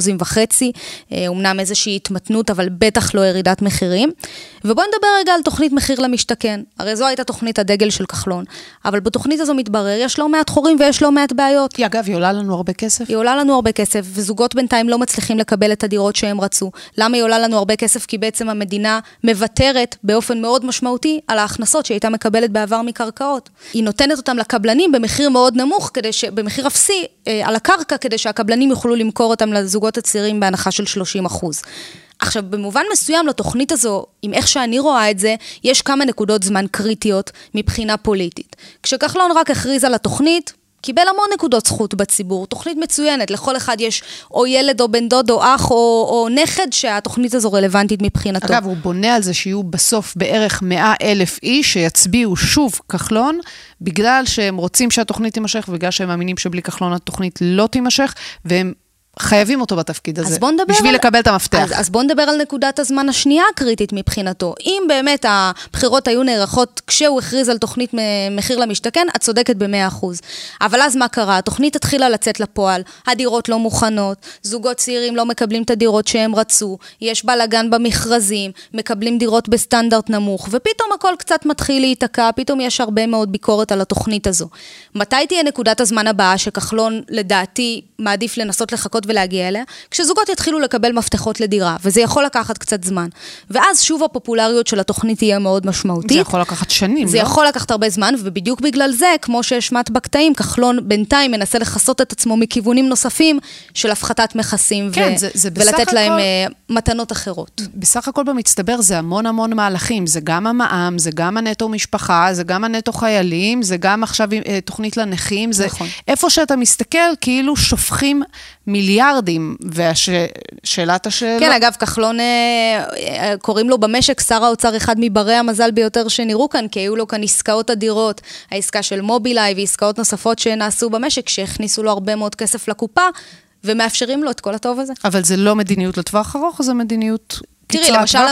3.5%. אמנם איזושהי התמתנות, אבל בטח לא ירידת מחירים. ובואו נדבר רגע על תוכנית מחיר למשתכן. הרי זו הייתה תוכנית הדגל של כחלון. אבל בתוכנית הזו מתברר, יש לא מעט חורים ויש לא מעט בעיות. אגב, היא עולה לנו הרבה כסף? היא עולה לנו הרבה כסף, וזוגות בינתיים לא מצליחים לקבל את הדירות שהם רצו. למה היא עולה לנו הרבה כסף? כי בעצם המדינה מוותרת באופן מאוד משמעותי על ההכנסות שהייתה מקבלת בעבר מקרקעות. היא נותנת אותם לקבלנים במחיר מאוד נמוך, במחיר אפסי על הקרקע, כדי שהקבלנים יוכלו למכור אותם לזוגות הצעירים בהנחה של 30%. עכשיו, במובן מסוים לתוכנית הזו, עם איך שאני רואה את זה, יש כמה נקודות זמן קריטיות מבחינה פוליטית. כשכחלון רק הכריז על התוכנית, קיבל המון נקודות זכות בציבור, תוכנית מצוינת, לכל אחד יש או ילד או בן דוד או אח או נכד שהתוכנית הזו רלוונטית מבחינתו. אגב, הוא בונה על זה שיהיו בסוף בערך 100,000 איש שיצביעו שוב כחלון, בגלל שהם רוצים שהתוכנית תימשך, ובגלל שהם מאמינים שבלי כחלון התוכנית לא תימשך, והם חייבים אותו בתפקיד הזה, בשביל לקבל את המפתח. אז בוא נדבר על נקודת הזמן השנייה הקריטית מבחינתו. אם באמת הבחירות היו נערכות כשהוא הכריז על תוכנית מחיר למשתכן, את צודקת ב100%. אבל אז מה קרה? התוכנית התחילה לצאת לפועל, הדירות לא מוכנות, זוגות צעירים לא מקבלים את הדירות שהם רצו, יש בלגן במכרזים, מקבלים דירות בסטנדרט נמוך, ופתאום הכל קצת מתחיל להתעקע, פתאום יש הרבה מאוד ביקורת על התוכנית הזו. מתי תהיה נקודת הזמן הבאה שכחלון לדעתי מעדיף לנסות לחכות ולהגיע אליה, כשזוגות יתחילו לקבל מפתחות לדירה, וזה יכול לקחת קצת זמן. ואז שוב הפופולריות של התוכנית תהיה מאוד משמעותית. זה יכול לקחת שנים, זה לא? יכול לקחת הרבה זמן, ובדיוק בגלל זה, כמו שהשמעת בקטעים, כחלון בינתיים מנסה לחסות את עצמו מכיוונים נוספים של הפחתת מכסים, כן, ולתת להם מתנות אחרות. בסך הכל במצטבר זה המון המון מהלכים, זה גם המע"מ, זה גם הנטו משפחה, זה גם הנטו חיילים, זה גם עכשיו תוכנית לנכים, זה נכון. איפה שאתה מסתכל, כאילו שופכים מיליארדים, ושאלת השאלה... כן, אגב, כחלון, קוראים לו במשק, שר האוצר אחד מברי המזל ביותר שנראו כאן, כי היו לו כאן עסקאות אדירות, העסקה של מובילאיי ועסקאות נוספות שנעשו במשק, שהכניסו לו הרבה מאוד כסף לקופה, ומאפשרים לו את כל הטוב הזה. אבל זה לא מדיניות לטווח ארוך, זה מדיניות... תראי,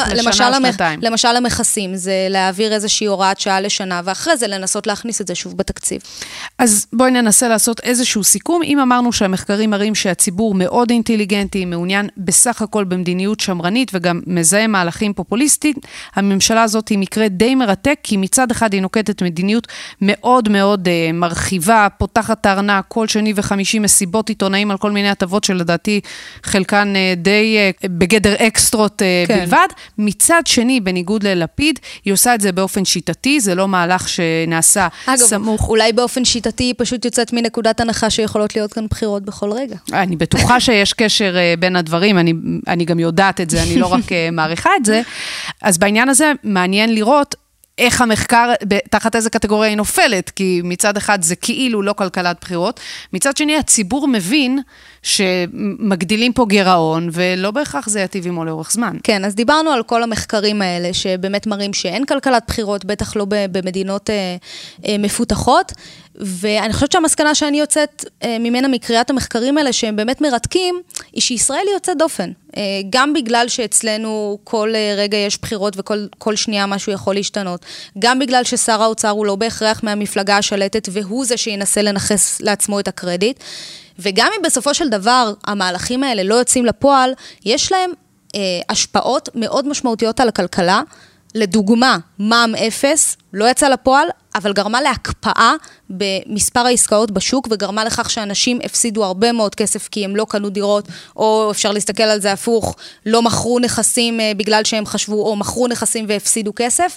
למשל המכסים, זה להעביר איזושהי הוראת שעה לשנה, ואחרי זה לנסות להכניס את זה שוב בתקציב. אז בואי ננסה לעשות איזשהו סיכום. אם אמרנו שהמחקרים מראים שהציבור מאוד אינטליגנטי, מעוניין בסך הכל במדיניות שמרנית, וגם מזהה מהלכים פופוליסטיים, הממשלה הזאת היא מקרה די מרתק, כי מצד אחד היא נוקטת מדיניות מאוד מאוד מרחיבה, פותחת הארנק כל שני וחמישי מסיבות עיתונאים על כל מיני הטבות שלדעתי חלקן די בגדר אקסטרות בלבד. מצד שני, בניגוד ללפיד, היא עושה את זה באופן שיטתי, זה לא מהלך שנעשה סמוך. אולי באופן שיטתי היא פשוט יוצאת מנקודת הנחה שיכולות להיות כאן בחירות בכל רגע. אני בטוחה שיש קשר בין הדברים, אני גם יודעת את זה, אני לא רק מעריכה את זה. אז בעניין הזה מעניין לראות איך המחקר, תחת איזה קטגוריה היא נופלת, כי מצד אחד זה כאילו לא כלכלת בחירות, מצד שני הציבור מבין שמגדילים פה גירעון, ולא בהכרח זה יטיב עמו לאורך זמן. כן, אז דיברנו על כל המחקרים האלה, שבאמת מראים שאין כלכלת בחירות, בטח לא במדינות מפותחות, ואני חושבת שהמסקנה שאני יוצאת ממנה מקריאת המחקרים האלה, שהם באמת מרתקים, היא שישראל היא יוצאת דופן. גם בגלל שאצלנו כל רגע יש בחירות וכל שנייה משהו יכול להשתנות, גם בגלל ששר האוצר הוא לא בהכרח מהמפלגה השלטת, והוא זה שינסה לנחס לעצמו את הקרדיט, וגם אם בסופו של דבר המהלכים האלה לא יוצאים לפועל, יש להם השפעות מאוד משמעותיות על הכלכלה. לדוגמה, מע"מ 0 לא יצא לפועל, אבל גרמה להקפאה במספר העסקאות בשוק, וגרמה לכך שאנשים הפסידו הרבה מאוד כסף כי הם לא קנו דירות, או אפשר להסתכל על זה הפוך, לא מכרו נכסים בגלל שהם חשבו, או מכרו נכסים והפסידו כסף.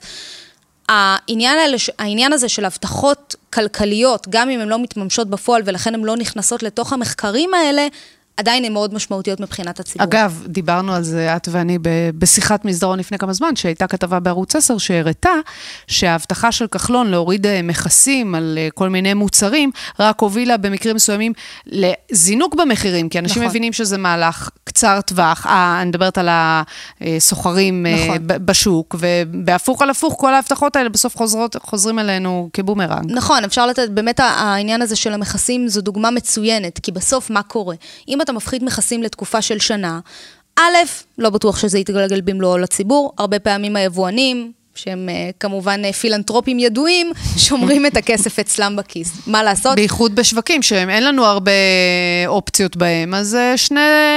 העניין הזה של הבטחות כלכליות, גם אם הן לא מתממשות בפועל, ולכן הן לא נכנסות לתוך המחקרים האלה, עדיין הן מאוד משמעותיות מבחינת הציבור. אגב, דיברנו על זה, את ואני, בשיחת מסדרון לפני כמה זמן, שהייתה כתבה בערוץ 10, שהראתה שההבטחה של כחלון להוריד מכסים על כל מיני מוצרים, רק הובילה במקרים מסוימים לזינוק במחירים, כי אנשים מבינים שזה מהלך קצר טווח, אני מדברת על הסוחרים בשוק, ובהפוך על הפוך, כל ההבטחות האלה בסוף חוזרים אלינו כבומרנג. נכון, אפשר לתת, באמת העניין הזה של המכסים זו דוגמה מצוינת, כי בסוף מה קורה? אם אתה מפחית מכסים לתקופה של שנה, א', לא בטוח שזה יתגלגל במלואו לציבור, הרבה פעמים היבואנים, שהם כמובן פילנטרופים ידועים, שומרים את הכסף אצלם בכיס. מה לעשות? בייחוד בשווקים, שאין לנו הרבה אופציות בהם, אז שני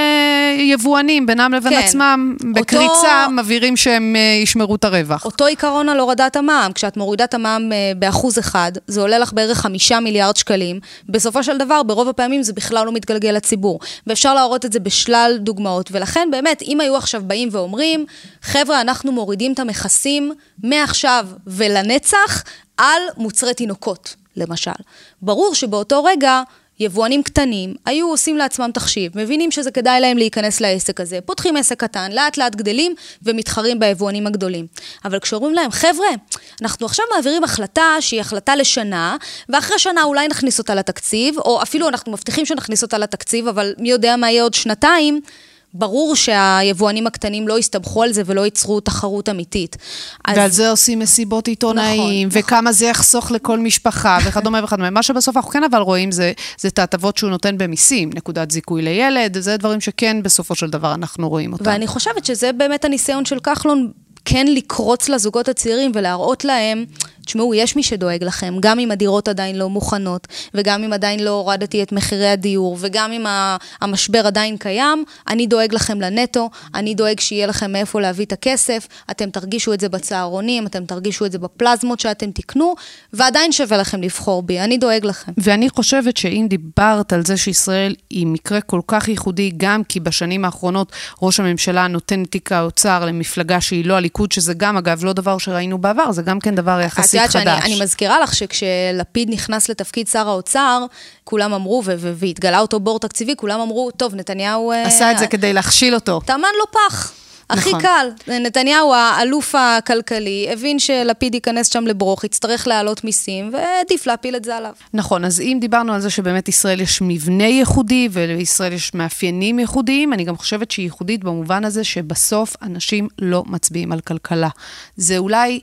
יבואנים בינם לבין עצמם, בקריצה, מבהירים שהם ישמרו את הרווח. אותו עיקרון על הורדת המע"מ, כשאת מורידה את המע"מ ב1%, זה עולה לך בערך 5 מיליארד שקלים, בסופו של דבר, ברוב הפעמים זה בכלל לא מתגלגל לציבור, ואפשר להראות את זה בשלל דוגמאות, ולכן באמת, אם היו עכשיו באים ואומרים, חבר'ה, אנחנו מורידים את המכסים מעכשיו ולנצח על מוצרי תינוקות, למשל. ברור שבאותו רגע יבואנים קטנים היו עושים לעצמם תחשיב, מבינים שזה כדאי להם להיכנס לעסק הזה, פותחים עסק קטן, לאט לאט גדלים ומתחרים ביבואנים הגדולים. אבל כשאומרים להם, חבר'ה, אנחנו עכשיו מעבירים החלטה שהיא החלטה לשנה, ואחרי שנה אולי נכניס אותה לתקציב, או אפילו אנחנו מבטיחים שנכניס אותה לתקציב, אבל מי יודע מה יהיה עוד שנתיים, ברור שהיבואנים הקטנים לא יסתבכו על זה ולא ייצרו תחרות אמיתית. ועל זה עושים מסיבות עיתונאים, וכמה זה יחסוך לכל משפחה, וכדומה וכדומה. מה שבסוף אנחנו כן אבל רואים זה את ההטבות שהוא נותן במיסים, נקודת זיכוי לילד, זה דברים שכן בסופו של דבר אנחנו רואים אותם. ואני חושבת שזה באמת הניסיון של כחלון, כן לקרוץ לזוגות הצעירים ולהראות להם, תשמעו, יש מי שדואג לכם, גם אם הדירות עדיין לא מוכנות, וגם אם עדיין לא הורדתי את מחירי הדיור, וגם אם המשבר עדיין קיים, אני דואג לכם לנטו, אני דואג שיהיה לכם מאיפה להביא את הכסף, אתם תרגישו את זה בצהרונים, אתם תרגישו את זה בפלזמות שאתם תקנו, ועדיין שווה לכם לבחור בי, אני דואג לכם. ואני חושבת שאם דיברת על זה שישראל היא מקרה כל כך ייחודי, גם כי בשנים האחרונות ראש הממשלה נותן תיק האוצר למפלגה שהיא לא הליכוד, שזה גם אגב לא דבר שראינו בעבר, זה גם כן דבר יחסית חדש. אני מזכירה לך שכשלפיד נכנס לתפקיד שר האוצר, כולם אמרו, והתגלה אותו בור תקציבי, כולם אמרו, טוב, נתניהו עשה את זה כדי להכשיל אותו. תאמן לא פח. הכי קל. נתניהו, האלוף הכלכלי, הבין שלפיד ייכנס שם לברוך, יצטרך להעלות מיסים, ועדיף להפיל את זה עליו. נכון, אז אם דיברנו על זה שבאמת ישראל יש מבנה ייחודי, ולישראל יש מאפיינים ייחודיים, אני גם חושבת שהיא ייחודית במובן הזה, שבסוף אנשים לא מצביעים על כלכלה. זה אולי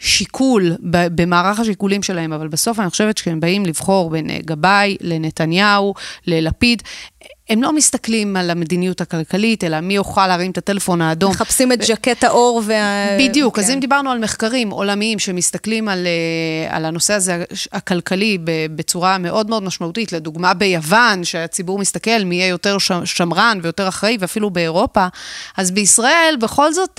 שיקול במערך השיקולים שלהם, אבל בסוף אני חושבת שהם באים לבחור בין גבאי לנתניהו, ללפיד, הם לא מסתכלים על המדיניות הכלכלית, אלא מי יוכל להרים את הטלפון האדום. מחפשים את ז'קט האור בדיוק, אז אם דיברנו על מחקרים עולמיים שמסתכלים על הנושא הזה הכלכלי בצורה מאוד מאוד משמעותית, לדוגמה ביוון, שהציבור מסתכל מי יהיה יותר שמרן ויותר אחראי, ואפילו באירופה, אז בישראל בכל זאת,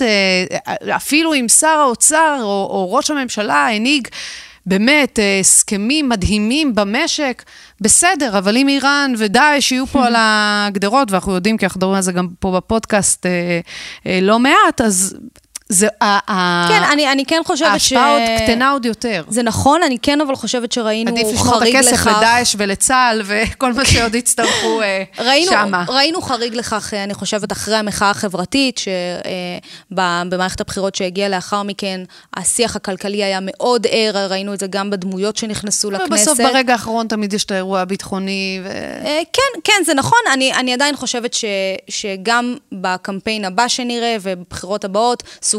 אפילו אם שר האוצר או ראש הממשלה הנהיג באמת, הסכמים מדהימים במשק, בסדר, אבל אם איראן ודאעש יהיו פה על הגדרות, ואנחנו יודעים, כי אנחנו מדברים על זה גם פה בפודקאסט לא מעט, אז זה, כן, אני כן חושבת ההשפעה עוד קטנה עוד יותר. זה נכון, אני כן אבל חושבת שראינו חריג לכך. עדיף לשמור את הכסף לדאעש ולצה"ל, וכל מה שעוד יצטרכו שמה. ראינו חריג לכך, אני חושבת, אחרי המחאה החברתית, שבמערכת הבחירות שהגיעה לאחר מכן, השיח הכלכלי היה מאוד ער, ראינו את זה גם בדמויות שנכנסו לכנסת. ובסוף ברגע האחרון תמיד יש את האירוע הביטחוני. כן, זה נכון. אני עדיין חושבת שגם בקמפיין הבא שנראה, ובבחירות הבאות, סוגיית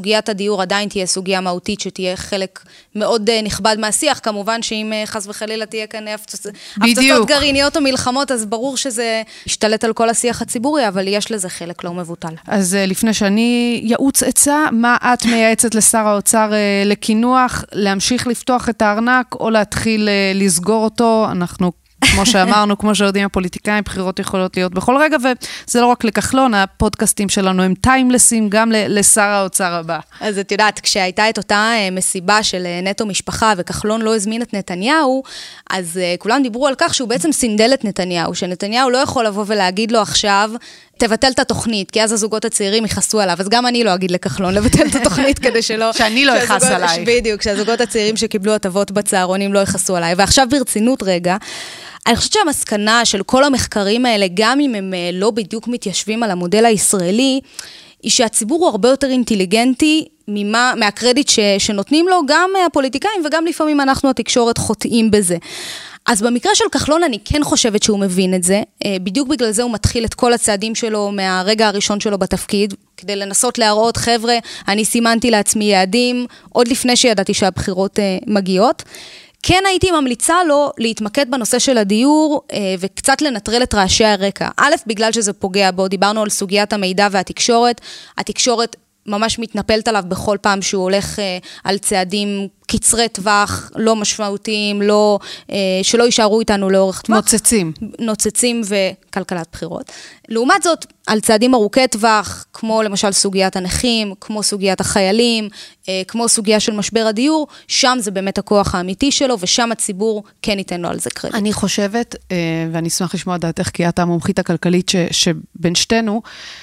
סוגיית הדיור עדיין תהיה סוגיה מהותית, שתהיה חלק מאוד נכבד מהשיח, כמובן שאם חס וחלילה תהיה כאן הפצצות גרעיניות או מלחמות, אז ברור שזה ישתלט על כל השיח הציבורי, אבל יש לזה חלק לא מבוטל. אז לפני שאני יעוץ עצה, מה את מייעצת לשר האוצר לכינוח, להמשיך לפתוח את הארנק, או להתחיל לסגור אותו? אנחנו כמו שאמרנו, כמו שיודעים הפוליטיקאים, בחירות יכולות להיות בכל רגע, וזה לא רק לכחלון, הפודקאסטים שלנו הם טיימלסים גם לשר האוצר הבא. אז את יודעת, כשהייתה את אותה מסיבה של נטו משפחה, וכחלון לא הזמין את נתניהו, אז כולם דיברו על כך שהוא בעצם סינדל את נתניהו, שנתניהו לא יכול לבוא ולהגיד לו עכשיו, תבטל את התוכנית, כי אז הזוגות הצעירים יכעסו עליו, אז גם אני לא אגיד לכחלון לבטל את התוכנית כדי שלא... שאני לא יכעס עליי. בדיוק, שהזוגות הצעירים שקיבלו הטבות בצהרונים לא יכעסו עליי. ועכשיו ברצינות רגע, אני חושבת שהמסקנה של כל המחקרים האלה, גם אם הם לא בדיוק מתיישבים על המודל הישראלי, היא שהציבור הוא הרבה יותר אינטליגנטי מהקרדיט שנותנים לו, גם הפוליטיקאים וגם לפעמים אנחנו התקשורת חוטאים בזה. אז במקרה של כחלון אני כן חושבת שהוא מבין את זה, בדיוק בגלל זה הוא מתחיל את כל הצעדים שלו מהרגע הראשון שלו בתפקיד, כדי לנסות להראות, חבר'ה, אני סימנתי לעצמי יעדים, עוד לפני שידעתי שהבחירות מגיעות. כן הייתי ממליצה לו להתמקד בנושא של הדיור, וקצת לנטרל את רעשי הרקע. א', בגלל שזה פוגע בו, דיברנו על סוגיית המידע והתקשורת, התקשורת ממש מתנפלת עליו בכל פעם שהוא הולך על צעדים קצרי טווח, לא משמעותיים, שלא יישארו איתנו לאורך טווח. נוצצים וכלכלת בחירות. לעומת זאת, על צעדים ארוכי טווח, כמו למשל סוגיית הנכים, כמו סוגיית החיילים, כמו סוגיה של משבר הדיור, שם זה באמת הכוח האמיתי שלו, ושם הציבור כן ייתן לו על זה קרדיט. אני חושבת, ואני אשמח לשמוע דעתך, כי את המומחית הכלכלית שבין שתינו,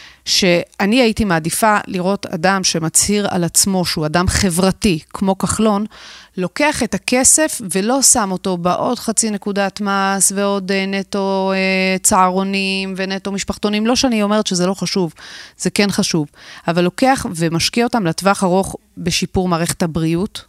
שאני הייתי מעדיפה לראות אדם שמצהיר על עצמו שהוא אדם חברתי, כמו כחלון, לוקח את הכסף ולא שם אותו בעוד חצי נקודת מס ועוד נטו צהרונים ונטו משפחתונים. לא שאני אומרת שזה לא חשוב, זה כן חשוב, אבל לוקח ומשקיע אותם לטווח ארוך בשיפור מערכת הבריאות,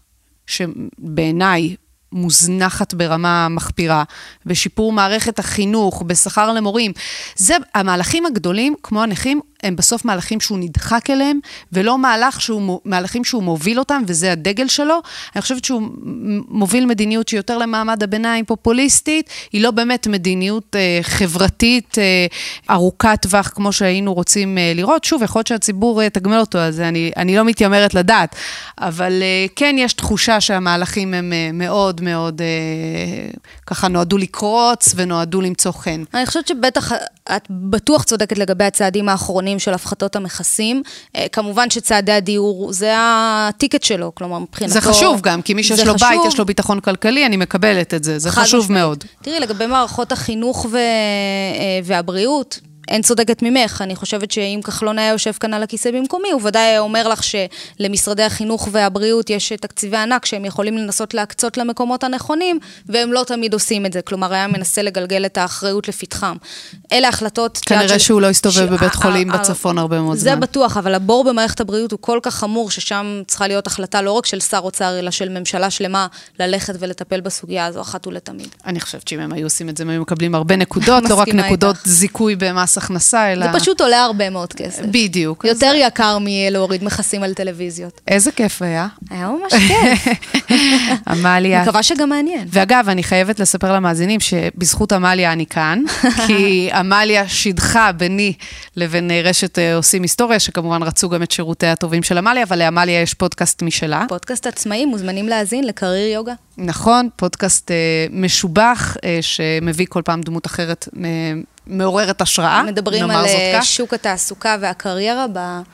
שבעיניי מוזנחת ברמה מחפירה, בשיפור מערכת החינוך, בשכר למורים. זה המהלכים הגדולים, כמו הנכים, הם בסוף מהלכים שהוא נדחק אליהם, ולא מהלכים שהוא מוביל אותם, וזה הדגל שלו. אני חושבת שהוא מוביל מדיניות שיותר למעמד הביניים פופוליסטית, היא לא באמת מדיניות חברתית ארוכת טווח, כמו שהיינו רוצים לראות. שוב, יכול להיות שהציבור תגמל אותו, אז אני לא מתיימרת לדעת, אבל כן יש תחושה שהמהלכים הם מאוד מאוד ככה נועדו לקרוץ, ונועדו למצוא חן. אני חושבת שבטח את בטוח צודקת לגבי הצעדים האחרונים של הפחתות המכסים. כמובן שצעדי הדיור זה הטיקט שלו, כלומר מבחינתו... זה חשוב גם, כי מי שיש לו בית, יש לו ביטחון כלכלי, אני מקבלת את זה, זה חשוב מאוד. תראי, לגבי מערכות החינוך והבריאות, אין צודקת ממך, אני חושבת שאם כחלון היה יושב כאן על הכיסא במקומי, הוא ודאי היה אומר לך שלמשרדי החינוך והבריאות יש תקציבי ענק שהם יכולים לנסות להקצות למקומות הנכונים, והם לא תמיד עושים את זה, כלומר היה מנסה לגלגל את האחריות לפתחם. אלה החלטות... כנראה שהוא לא יסתובב בבית חולים בצפון הרבה מאוד זמן. זה בטוח, אבל הבור במערכת הבריאות הוא כל כך חמור, ששם צריכה להיות החלטה לא רק של שר אוצר, אלא של ממשלה שלמה, ללכת ולטפל בסוגיה הזו אחת ולתמיד. אני חושבת שאם הם היו עושים את זה, הם היו מקבלים הרבה נקודות, לא רק נקודות זיכוי במס הכנסה, אלא... זה פשוט עולה הרבה מאוד כסף. בדיוק. יותר יקר מלהוריד מכסים על טלוויזיות. איזה כיף היה. היה ממש כיף. עמליה. מקווה שגם מעניין. ואגב, אני חייבת לספר למאזינים שבזכות עמליה אני כאן, כי עמליה שידחה ביני לבין רשת עושים היסטוריה, שכמובן רצו גם את שירותי הטובים של עמליה, אבל לעמליה יש פודקאסט משלה. פודקאסט עצמאי, מוזמנים להאזין לקרייר יוגה. נכון, פודקאסט משובח, שמביא כל פעם דמות אחרת מעוררת השראה. מדברים על שוק התעסוקה והקריירה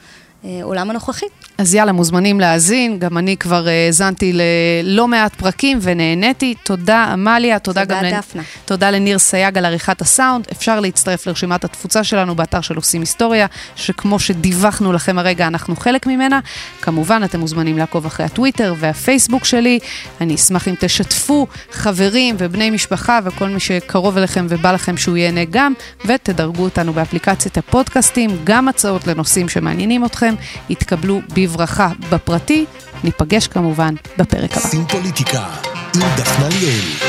בעולם הנוכחי. אז יאללה, מוזמנים להאזין, גם אני כבר האזנתי ללא מעט פרקים ונהניתי. תודה עמליה, תודה גם דפנה. תודה לניר סייג על עריכת הסאונד. אפשר להצטרף לרשימת התפוצה שלנו באתר של עושים היסטוריה, שכמו שדיווחנו לכם הרגע, אנחנו חלק ממנה. כמובן, אתם מוזמנים לעקוב אחרי הטוויטר והפייסבוק שלי. אני אשמח אם תשתפו חברים ובני משפחה וכל מי שקרוב אליכם ובא לכם שהוא ייהנה גם, ותדרגו אותנו באפליקציית הפודקאסטים, גם הצעות לנושאים שמעניינים אתכם, יתקבלו בברכה בפרטי. ניפגש כמובן בפרק הבא. עושים פוליטיקה עם דפנה ליאל.